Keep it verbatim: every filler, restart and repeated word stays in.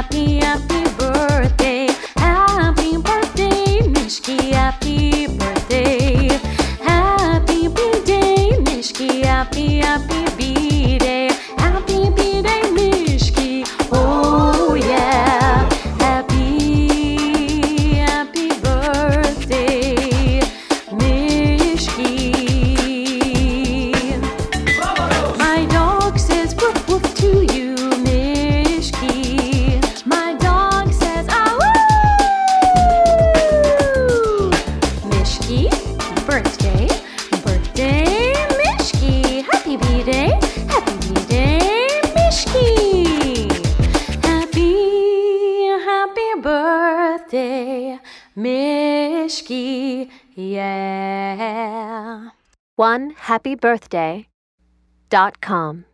happy, happy birthday. Happy birthday, Mishki, happy birthday. Happy B-Day, Mishki, happy, happy B-Day. Happy B-Day, Mishki, oh yeah. Happy, happy birthday, Mishki. My dog says woof woof to you, Mishki. My dog says ah woo. Mishki, birthday, birthday, Mishki. Happy B-Day, happy B-Day, Mishki. Happy, happy birthday, Mishki, yeah. one happy birthday dot com